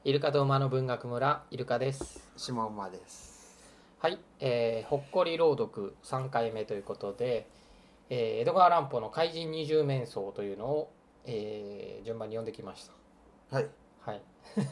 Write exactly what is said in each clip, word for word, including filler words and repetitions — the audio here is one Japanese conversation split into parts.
イルカと馬の文学村イルカです。 島馬です。 はい、えーほっこり朗読さんかいめということで、えー江戸川乱歩の怪人二十面相というのを、えー順番に読んできましはい。 た。はい。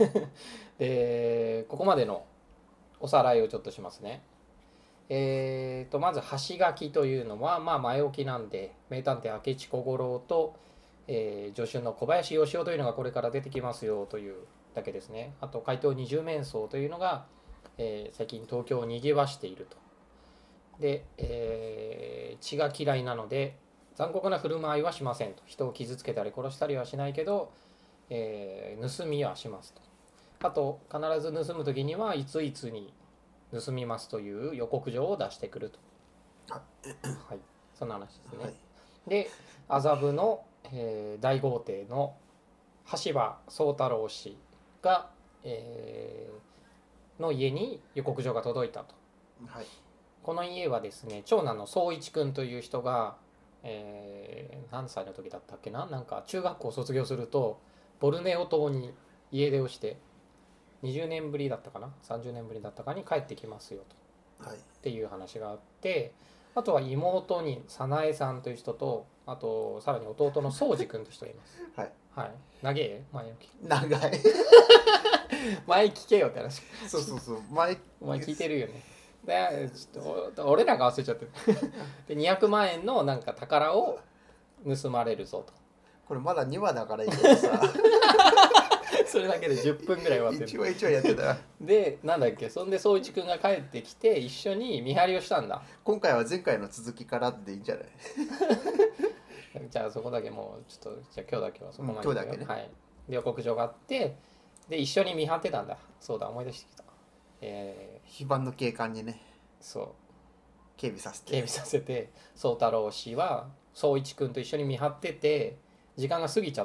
で、ここまでのおさらいをちょっとしますね。えーとまず橋書というのは、まあ、前置きなんで、名探偵明智小五郎と、えー助手の小林義雄というのがこれから出てきますよというだけですね。あと怪盗二十面相というのが、えー最近東京をにぎわしていると。で、えー血が嫌いなので残酷な振る舞いはしませんと。人を傷つけたり殺したりはしないけど、えー盗みはしますと。あと必ず盗む時にはいついつに盗みますという予告状を出してくると。はい、そんな話ですね。 はい。 で麻布の、えー大豪邸の橋場宗太郎氏が、えーの家に予告状が届いたと。 はい。 この家はですね、長男の宗一君という人が、えー何歳の時だったっけな、なんか中学校を卒業するとボルネオ島に家出をしてにじゅうねんぶりだったかな、さんじゅうねんぶりだったかに帰ってきますよと。 はい。 っていう話があって、あとは妹に早苗さんという人と、あとさらに弟の宗司君という人がいます。 はい。 はい。長え前置き。 長い。 前聞けよって話。 そうそうそう。前。 お前聞いてるよね。で、ちょっと俺らが忘れちゃってる。で、にひゃくまん円のなんか宝を盗まれるぞと。 これまだにわだからいいけどさ。 それだけでじゅっぷんぐらい終わって一る。 話一話やってた。 で、なんだっけ、そんで宗一君が帰ってきて一緒に見張りをしたんだ。 今回は前回の続きからでいいんじゃない？ じゃあそこだけもうちょっと、じゃあ今日だけはそこまで、 うん今日だけねはい。で予告状があって、で一緒に見張ってたんだ。そうだ、思い出してきた。えー、 非番の警官にね、 そう警備させて。 警備させて、宗太郎氏は宗一君と一緒に見張ってて、時間が過ぎちゃって、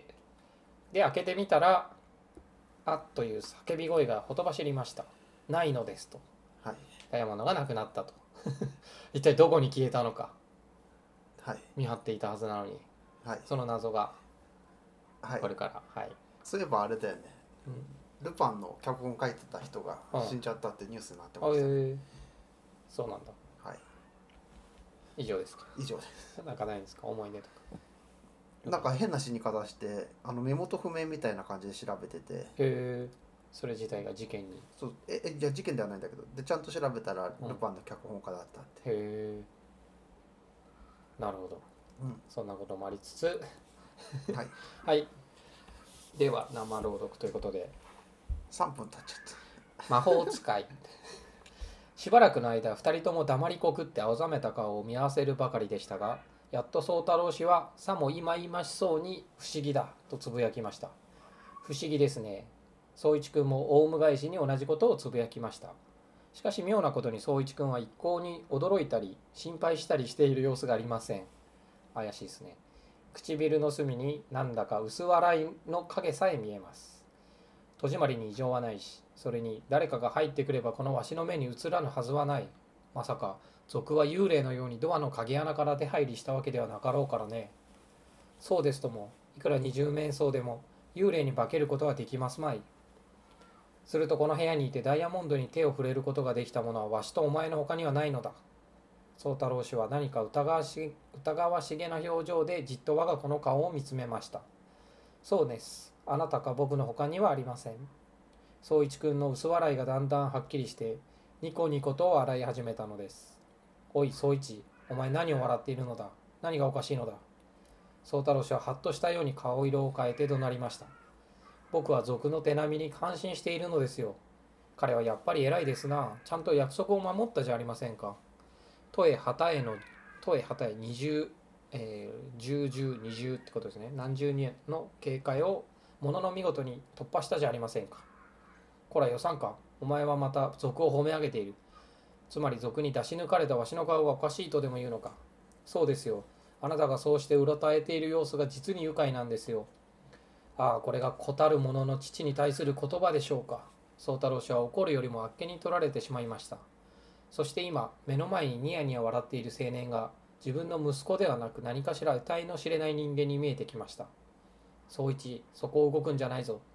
で開けてみたら、あっという叫び声がほとばしりました。ないのですと。 はい。 ダイヤモンドがなくなったと。一体どこに消えたのか。 はい。 見張っていたはずなのに、 はい。 その謎がはいこ。れから、はい。 そういえばあれだよね。 うんルパンの脚本書いてた人がうん死んじゃったってニュースになってあましたね。 えーそうなんだ。 はい。 以上ですか。 以上です。 なんかないんですか、思い出とか。 なんか変な死に方して、あの身元不明みたいな感じで調べてて。 へえ、それ自体が事件に。 そうええじゃあ事件ではないんだけど、でちゃんと調べたらうんルパンの脚本家だったって。 へえ、なるほど。 うん。 そんなこともありつつ、 はい。 はい。では生朗読ということで、 さんぷん経っちゃっ魔法使い。しばらくの間ふたりとも黙りこくって青ざめた顔を見合わせるばかりでしたが、やっと宗太郎氏はさも忌々しそうに不思議だとつぶやきました。不思議ですね。宗一君もオウム返しに同じことをつぶやきました。しかし妙なことに宗一君は一向に驚いたり心配したりしている様子がありません。怪しいですね。唇の隅になんだか薄笑いの影さえ見えます。戸締まりに異常はないし、それに誰かが入ってくればこのわしの目に映らぬはずはない。まさか賊は幽霊のようにドアの鍵穴から出入りしたわけではなかろうからね。そうですとも、いくら二十面相でも幽霊に化けることはできますまい。するとこの部屋にいてダイヤモンドに手を触れることができたものはわしとお前の他にはないのだ。宗太郎氏は何か疑わし疑わしげな表情でじっと我が子の顔を見つめました。そうです。あなたか僕の他にはありません。宗一君の薄笑いがだんだんはっきりしてニコニコと笑い始めたのです。おい宗一、お前何を笑っているのだ。何がおかしいのだ。宗太郎氏はハッとしたように顔色を変えて怒鳴りました。僕は賊の手並みに感心しているのですよ。彼はやっぱり偉いですな。ちゃんと約束を守ったじゃありませんか。都へ旗への都へ旗へ二重、えー、十十二重ってことですね。何十人の警戒をものの見事に突破したじゃありませんか。こらよさんか、お前はまた賊を褒め上げている。つまり賊に出し抜かれたわしの顔がおかしいとでも言うのか。そうですよ。あなたがそうしてうろたえている様子が実に愉快なんですよ。ああ、これが子たる者の父に対する言葉でしょうか。宗太郎氏は怒るよりもあっけに取られてしまいました。そして今、目の前にニヤニヤ笑っている青年が自分の息子ではなく何かしら得体の知れない人間に見えてきました。宗一、そこを動くんじゃないぞ。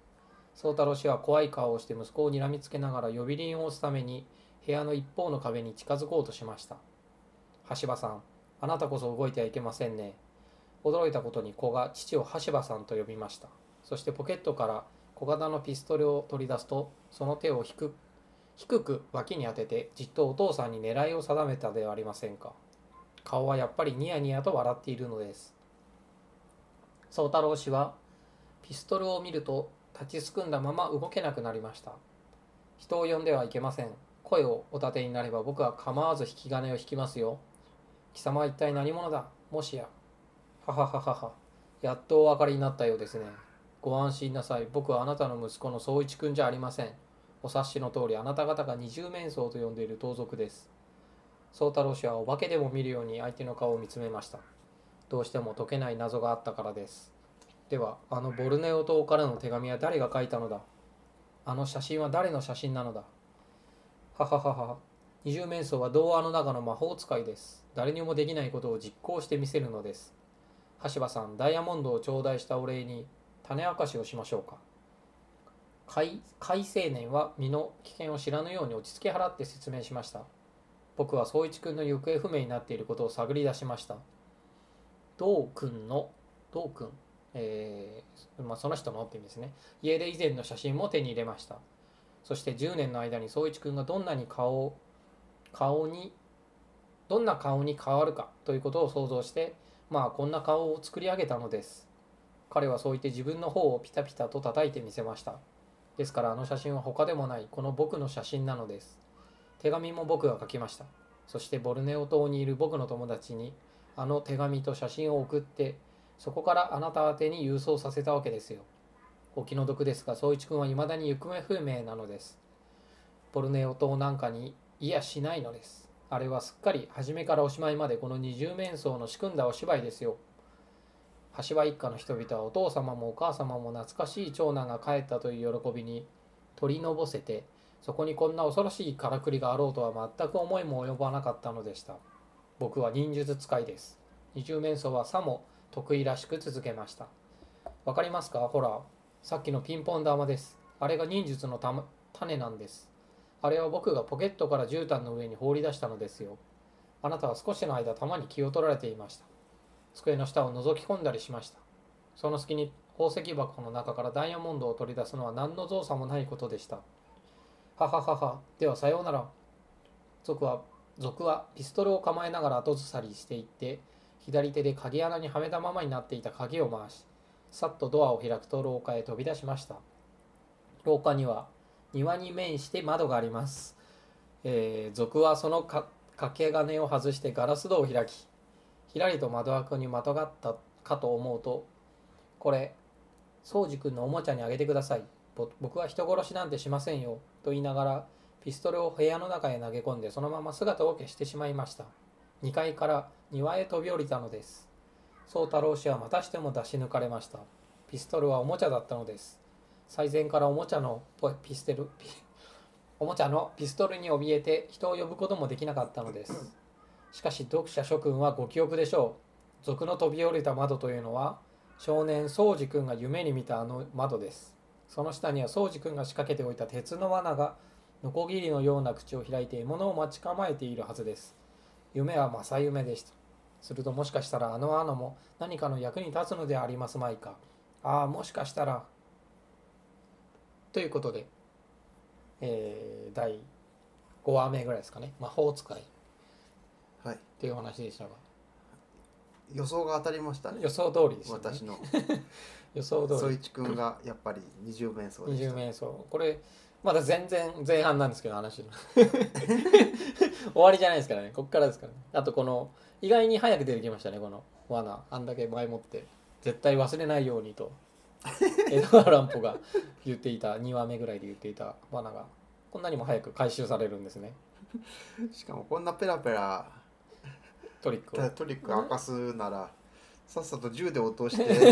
宗太郎氏は怖い顔をして息子を睨みつけながら呼び鈴を押すために部屋の一方の壁に近づこうとしました。橋場さん、あなたこそ動いてはいけませんね。驚いたことに子が父を橋場さんと呼びました。そしてポケットから小型のピストルを取り出すと、その手を低く低く脇に当ててじっとお父さんに狙いを定めたではありませんか。顔はやっぱりニヤニヤと笑っているのです。宗太郎氏はピストルを見ると立ちすくんだまま動けなくなりました。人を呼んではいけません。声をお立てになれば僕は構わず引き金を引きますよ。貴様は一体何者だ、もしや。ははははは。やっとお分かりになったようですね。ご安心なさい。僕はあなたの息子の宗一君じゃありません。お察しの通り、あなた方が二十面相と呼んでいる盗賊です。宗太郎氏はお化けでも見るように相手の顔を見つめました。どうしても解けない謎があったからです。では、あのボルネオ島からの手紙は誰が書いたのだ。あの写真は誰の写真なのだ。はははは。二十面相は童話の中の魔法使いです。誰にもできないことを実行してみせるのです。橋場さん、ダイヤモンドを頂戴したお礼に種明かしをしましょうか。海海青年は身の危険を知らぬように落ち着き払って説明しました。僕は宗一君の行方不明になっていることを探り出しました。道君の道君、えーまあ、その人のって意味ですね。家で以前の写真も手に入れました。そしてじゅうねんの間に宗一君がどんなに顔顔にどんな顔に変わるかということを想像して、まあこんな顔を作り上げたのです。彼はそう言って自分の方をピタピタと叩いてみせました。ですからあの写真は他でもないこの僕の写真なのです。手紙も僕が書きました。そしてボルネオ島にいる僕の友達にあの手紙と写真を送って、そこからあなた宛てに郵送させたわけですよ。お気の毒ですが、宗一君は未だに行方不明なのです。ボルネオ島なんかにいやしないのです。あれはすっかり初めからおしまいまでこの二十面相の仕組んだお芝居ですよ。橋場一家の人々はお父様もお母様も懐かしい長男が帰ったという喜びに取りのぼせて、そこにこんな恐ろしいからくりがあろうとは全く思いも及ばなかったのでした。僕は忍術使いです。二十面相はさも得意らしく続けました。わかりますか、ほら、さっきのピンポン玉です。あれが忍術のた種なんです。あれは僕がポケットから絨毯の上に放り出したのですよ。あなたは少しの間玉に気を取られていました。机の下を覗き込んだりしました。その隙に宝石箱の中からダイヤモンドを取り出すのは何の造作もないことでした。はははは。ではさようなら。族は族はピストルを構えながら後ずさりしていって、左手で鍵穴にはめたままになっていた鍵を回し、さっとドアを開くと廊下へ飛び出しました。廊下には庭に面して窓があります。えー、族はそのか掛け金を外してガラス戸を開き、ひらりと窓枠にまとがったかと思うと、これ、宗司君のおもちゃにあげてください。僕は人殺しなんてしませんよ。と言いながら、ピストルを部屋の中へ投げ込んで、そのまま姿を消してしまいました。にかいから庭へ飛び降りたのです。宗太郎氏はまたしても出し抜かれました。ピストルはおもちゃだったのです。最前からおもちゃのピステルピおもちゃのピストルに怯えて人を呼ぶこともできなかったのです。しかし読者諸君はご記憶でしょう。賊の飛び降りた窓というのは少年宗司君が夢に見たあの窓です。その下には宗司君が仕掛けておいた鉄の罠がノコギリのような口を開いて獲物を待ち構えているはずです。夢は正夢でした。するともしかしたらあの穴も何かの役に立つのでありますまいか。ああ、もしかしたら。ということで、えー、だいごわめぐらいですかね。魔法使い。 はい。 っていうお話でしたが。 予想が当たりましたね。 予想通りでしたね。 私の予想通り。 宗一君がやっぱり二十面相でした。 二十面相。これまだ全然前半なんですけど話の終わりじゃないですからね。こっからですからね。あとこの意外に早く出てきましたね、この罠。あんだけ前もって絶対忘れないようにとエドガー・ランポが言っていたにわめぐらいで言っていた罠がこんなにも早く回収されるんですね。 しかもこんなペラペラトリックをトリック明かすならさっさと銃で落として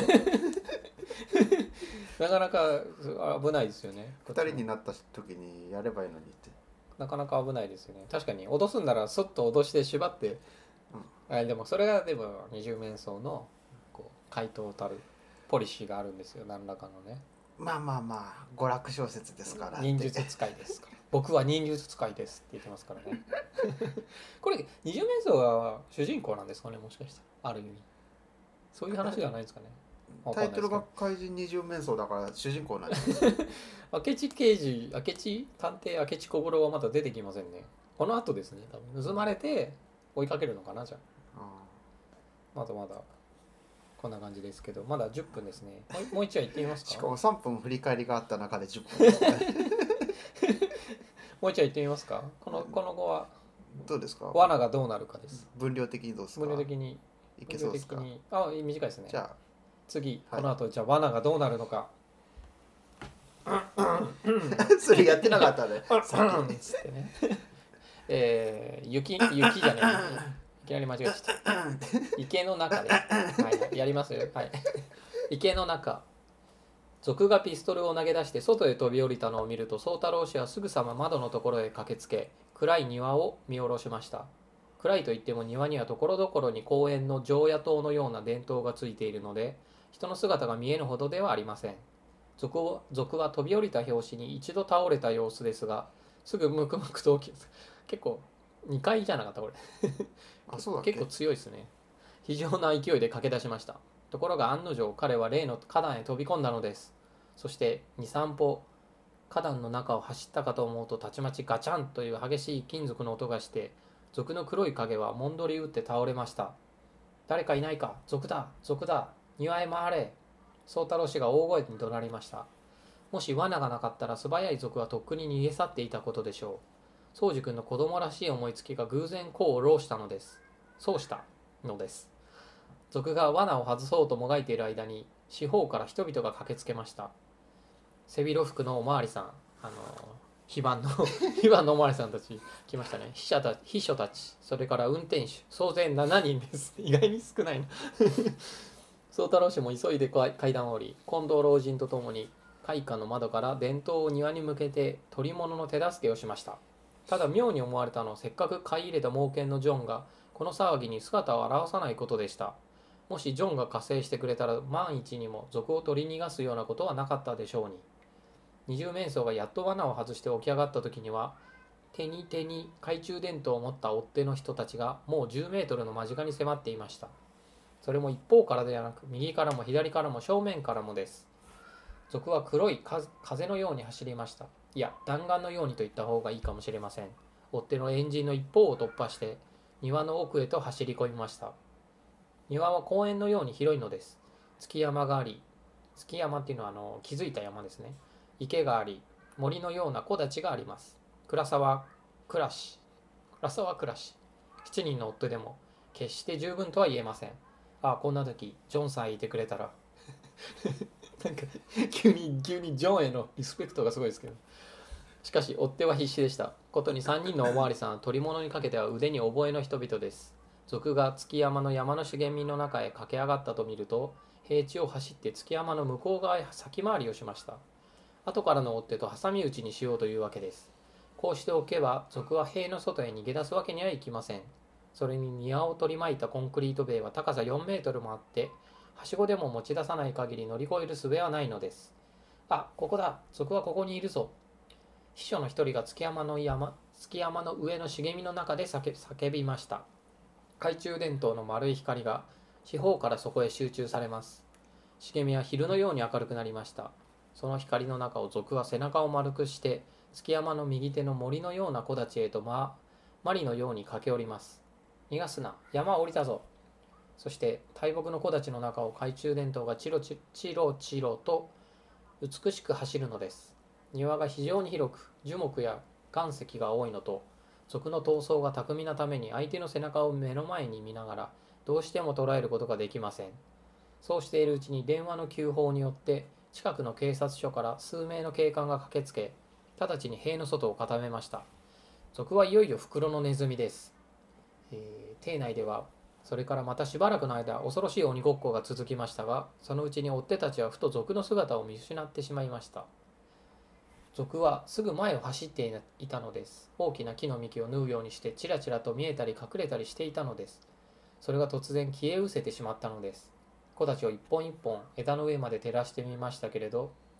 なかなか危ないですよね。 ふたりになった時にやればいいのにって。 なかなか危ないですよね。確かに脅すんならそっと脅して縛って、うん、あでもそれがでも二十面相のこう怪盗たるポリシーがあるんですよ、何らかのね。 まあまあまあ娯楽小説ですから忍術使いですから僕は忍術使いですって言ってますからねこれ二十面相が主人公なんですかね、もしかしてある意味そういう話ではないですかね。 タイトルが怪人二十面相だから主人公なんです明智刑事明智探偵明智小五郎はまだ出てきませんね。この後ですね、多分盗まれて追いかけるのかな。じゃあまだまだこんな感じですけど、まだじゅっぷんですね。もうもう一話行ってみますか。 しかもさんぷん振り返りがあった中でじゅっぷんもう一話行ってみますか。このこの後はどうですか。 罠がどうなるかです。 分量的にどうですか。 分量的にいけそうですか。 あ、短いですね。 じゃあ次、 はい、 この後じゃあ罠がどうなるのかそれやってなかったねさっきつってねえー、雪雪じゃねえいきなり間違えちゃった池の中で、はい、やりますよ、はい、池の中、賊がピストルを投げ出して外へ飛び降りたのを見ると、宗太郎氏はすぐさま窓のところへ駆けつけ、暗い庭を見下ろしました。暗いといっても庭にはところどころに公園の常夜灯のような電灯がついているので、人の姿が見えぬほどではありません。賊は賊は飛び降りた拍子に一度倒れた様子ですが、すぐムクムクと起き、結構にかいじゃなかったこれあ、そうだっけ。 結構強いですね。非常な勢いで駆け出しました。ところが案の定、彼は例の花壇へ飛び込んだのです。そしてに、さん歩花壇の中を走ったかと思うと、たちまちガチャンという激しい金属の音がして、賊の黒い影はもんどり打って倒れました。誰かいないか、賊だ賊だ、庭へ回れ。宗太郎氏が大声に怒鳴りました。もし罠がなかったら素早い賊はとっくに逃げ去っていたことでしょう。宗司君の子供らしい思いつきが偶然功を奏したのです。そうしたのです。賊が罠を外そうともがいている間に、四方から人々が駆けつけました。背広服のおまわりさん、あの非番の非番のおまわりさんたち来ましたね。秘書たち、秘書たち、それから運転手、総勢ななにんです。意外に少ないな宗太郎氏も急いで階段を降り、近藤老人とともに開花の窓から電灯を庭に向けて取り物の手助けをしました。ただ妙に思われたのは、せっかく買い入れた猛犬のジョンがこの騒ぎに姿を現さないことでした。もしジョンが加勢してくれたら、万一にも賊を取り逃がすようなことはなかったでしょうに。二十面相がやっと罠を外して起き上がった時には、手に手に懐中電灯を持った追っ手の人たちがもうじゅうメートルの間近に迫っていました。それも一方からではなく、右からも左からも正面からもです。賊は黒い風のように走りました。いや、弾丸のようにと言った方がいいかもしれません。追っ手のエンジンの一方を突破して庭の奥へと走り込みました。庭は公園のように広いのです。月山があり、月山っていうのはあの気づいた山ですね。池があり、森のような木立があります。暗さは暮らし、暗さは暮らし。七人の夫でも決して十分とは言えません。ああ、こんな時ジョンさんいてくれたらなんか急に急にジョンへのリスペクトがすごいですけど。しかし追っ手は必死でした。ことにさんにんのおまわりさんは取り物にかけては腕に覚えの人々です。賊が月山の山の茂みの中へ駆け上がったと見ると、平地を走って月山の向こう側へ先回りをしました。後からの追っ手と挟み撃ちにしようというわけです。こうしておけば賊は塀の外へ逃げ出すわけにはいきません。それに庭を取り巻いたコンクリート塀は高さよんメートルもあって、はしごでも持ち出さない限り乗り越える術はないのです。あ、ここだ、賊はここにいるぞ。秘書の一人が月山の山月山の上の茂みの中で叫叫びました。懐中電灯の丸い光が四方からそこへ集中されます。茂みは昼のように明るくなりました。その光の中を賊は背中を丸くして月山の右手の森のような木立へとまマリのように駆け下ります。逃がすな、山を降りたぞ。そして大木の木立の中を懐中電灯がチロチチロチロと美しく走るのです。庭が非常に広く、樹木や岩石が多いのと、賊の逃走が巧みなために相手の背中を目の前に見ながらどうしても捉えることができません。そうしているうちに電話の急報によって近くの警察署から数名の警官が駆けつけ、直ちに塀の外を固めました。賊はいよいよ袋のネズミです。えー、邸内ではそれからまたしばらくの間恐ろしい鬼ごっこが続きましたが、そのうちに追っ手たちはふと賊の姿を見失ってしまいました。賊はすぐ前を走っていたのです。大きな木の幹を縫うようにしてちらちらと見えたり隠れたりしていたのです。それが突然消え失せてしまったのです。木たちを一本一本枝の上まで照らしてみましたけれど、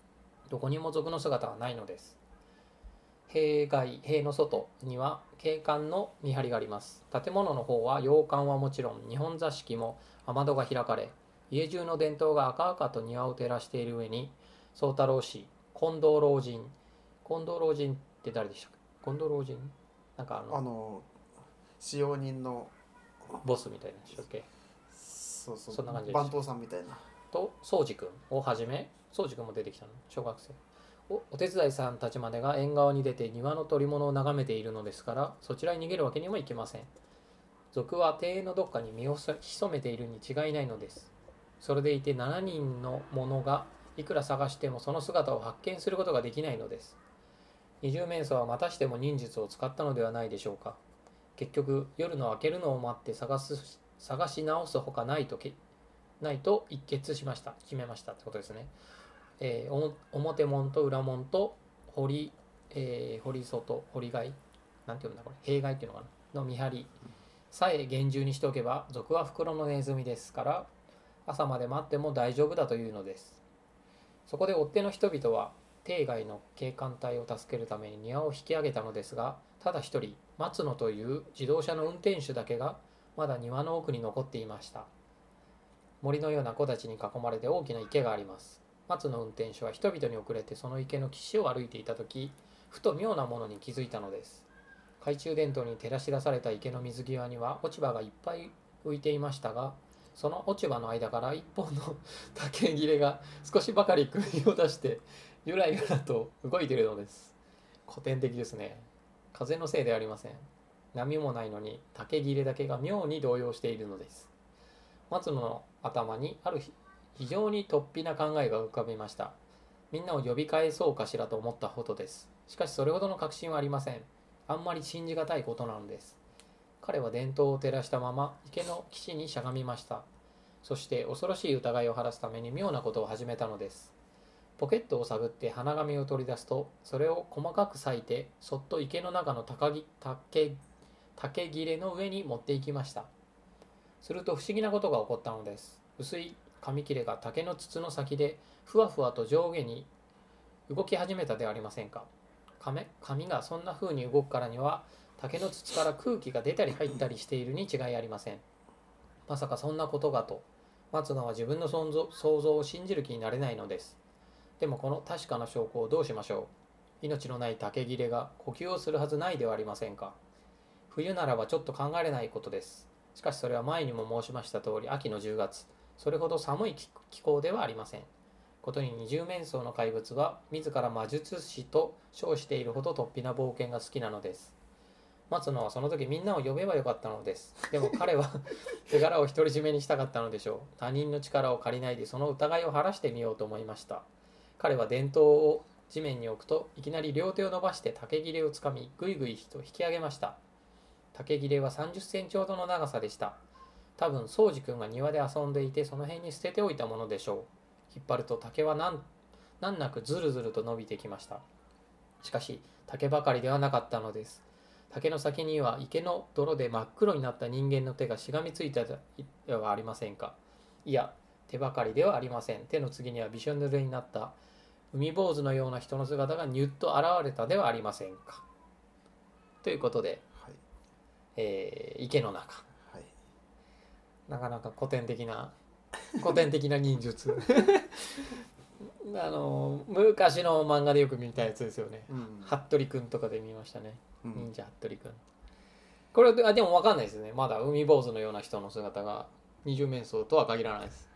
どこにも賊の姿はないのです。塀外、塀の外には警官の見張りがあります。建物の方は洋館はもちろん、日本座敷も雨戸が開かれ、家中の伝統が赤々と庭を照らしている上に、宗太郎氏、近藤老人、近藤老人って誰でしたっけ？近藤老人なんかあの、 あの使用人のボスみたいなでしたっけ？ そうそう、 そんな感じで番頭さんみたいな。 と、宗司君をはじめ、宗司君も出てきたの、小学生。お, お手伝いさんたちまでが縁側に出て庭の取り物を眺めているのですから、そちらに逃げるわけにもいきません。賊は庭園のどっかに身を潜めているに違いないのです。それでいてしちにんの者がいくら探してもその姿を発見することができないのです。二十面相はまたしても忍術を使ったのではないでしょうか。結局夜の明けるのを待って探す探し直すほかないとけないと一決しました決めましたってことですね。えー、表門と裏門と堀、えー、堀外堀外なんていうんだこれ弊害っていうのかなの見張りさえ厳重にしておけば、賊は袋のネズミですから朝まで待っても大丈夫だというのです。そこで追っ手の人々は邸外の警官隊を助けるために庭を引き上げたのですが、ただ一人松野という自動車の運転手だけがまだ庭の奥に残っていました。森のような木立に囲まれて大きな池があります。松野運転手は人々に遅れてその池の岸を歩いていたとき、ふと妙なものに気づいたのです。懐中電灯に照らし出された池の水際には落ち葉がいっぱい浮いていましたが、その落ち葉の間から一本の竹切れが少しばかり首を出してゆらゆらと動いているのです。古典的ですね。風のせいではありません。波もないのに竹切れだけが妙に動揺しているのです。松野の頭にある非常に突飛な考えが浮かびました。みんなを呼び返そうかしらと思ったほどです。しかしそれほどの確信はありません。あんまり信じがたいことなのです。彼は電灯を照らしたまま池の岸にしゃがみました。そして恐ろしい疑いを晴らすために妙なことを始めたのです。ポケットを探って花紙を取り出すと、それを細かく裂いてそっと池の中の竹竹竹切れの上に持っていきました。すると不思議なことが起こったのです。薄い紙切れが竹の筒の先でふわふわと上下に動き始めたではありませんか。紙がそんな風に動くからには竹の筒から空気が出たり入ったりしているに違いありません。まさかそんなことがと松野は自分の想像想像を信じる気になれないのです。でもこの確かな証拠をどうしましょう。命のない竹切れが呼吸をするはずないではありませんか。冬ならばちょっと考えれないことです。しかしそれは前にも申しました通り秋のじゅうがつ、それほど寒い気候ではありません。ことに二十面相の怪物は自ら魔術師と称しているほど突飛な冒険が好きなのです。松野はその時みんなを呼べばよかったのです。でも彼は手柄を独り占めにしたかったのでしょう。他人の力を借りないでその疑いを晴らしてみようと思いました。彼は電灯を地面に置くといきなり両手を伸ばして竹切れをつかみぐいぐいと引き上げました。竹切れはさんじゅっセンチほどの長さでした。多分宗司君が庭で遊んでいてその辺に捨てておいたものでしょう。引っ張ると竹は難難なくずるずると伸びてきました。しかし竹ばかりではなかったのです。竹の先には池の泥で真っ黒になった人間の手がしがみついたではありませんか。いや、手ばかりではありません。手の次にはびしょ濡れになった海坊主のような人の姿がニュッと現れたではありませんか。ということで、 はい、 えー、池の中、 はい、 なかなか古典的な古典的な忍術あの昔の漫画でよく見たやつですよね、うん、服部くんとかで見ましたね、うん、忍者服部くん。これあでも分かんないですね。まだ海坊主のような人の姿が二十面相とは限らないです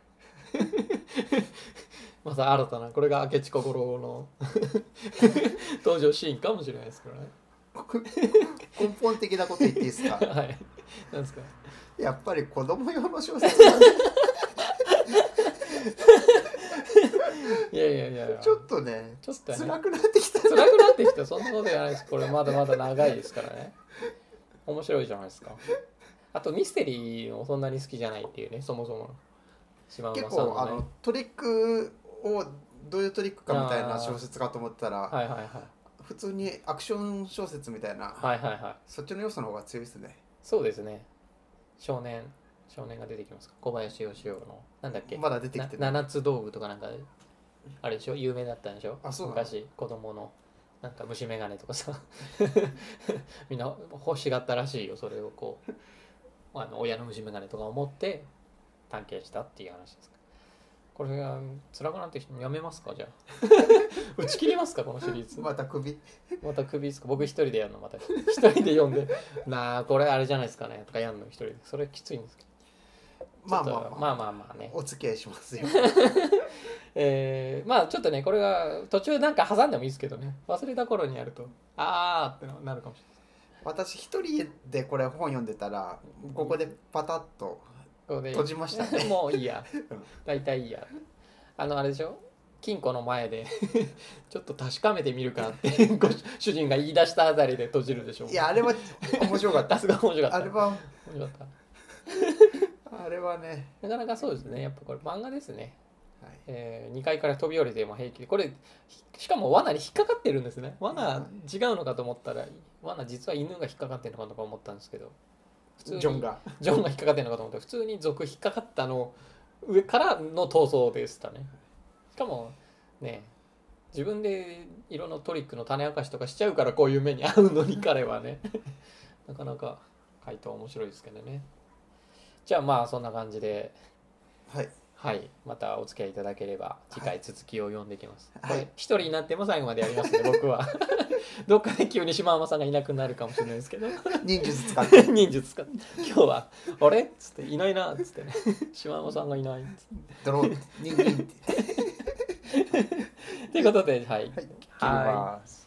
また新たな、これが明智小五郎の登場シーンかもしれないですからね根本的なこと言っていいですかはい、なんですか。 やっぱり子供用の小説なんでいやいやいやちょっとね、 ちょっとね辛くなってきた、ね、 辛くなってきた。そんなことじゃないです。これまだまだ長いですからね。面白いじゃないですか。あとミステリーもそんなに好きじゃないっていうね、そもそも島結馬さんの、ね、 構あのトリックをどういうトリックかみたいな小説かと思ったら、 はいはいはい、 普通にアクション小説みたいな、 はいはいはい、 そっちの要素の方が強いですね。 そうですね。少年少年が出てきますか。小林義雄のなんだっけ、 まだ出てきてない。七つ道具とかなんかあれでしょ、有名だったんでしょ。 あ、そうなの。 昔子供のなんか虫眼鏡とかさみんな欲しがったらしいよ。それをこうあの親の虫眼鏡とかを持って探検したっていう話ですか。これが辛くなってきてやめますか、じゃあ打ち切りますかこのシリーズ。 また首。 また首ですか。僕一人でやるの。また一人で読んでなあこれあれじゃないですかねとかやるの一人で。それきついんですけど、 まあまあまあまあまあまあまあね。 お付き合いしますよえー、まあちょっとねこれが途中なんか挟んでもいいですけどね、忘れた頃にやるとあーってなるかもしれない。 私一人でこれ本読んでたらここでパタッとここで閉じましたねもういいや大体いいや。あのあれでしょ、金庫の前でちょっと確かめてみるかってご主人が言い出したあたりで閉じるでしょ。 いやあれは面白かったさすが面白かった。 あれは面白かったあれはね、 なかなかそうですね。やっぱこれ漫画ですね。 はい、 えー、にかいから飛び降りても平気で、これしかも罠に引っかかってるんですね。罠違うのかと思ったら罠実は犬が引っかかってるのかとか思ったんですけど、普通にジョンがジョンが引っかかってるのかと思ったら普通に賊引っかかったの上からの逃走でしたね。しかもね自分で色のトリックの種明かしとかしちゃうからこういう目に遭うのに彼はねなかなか回答面白いですけどね。じゃあまあそんな感じではいはい、またお付き合いいただければ次回続きを読んでいきます。 はいこれ一人になっても最後までやりますね僕はどっかで急に島山さんがいなくなるかもしれないですけど忍術使って忍術使って今日は「あれ?」っつって「いないな」っつってね島山さんがいないっつってドローニンニンってということではい、 はい切ります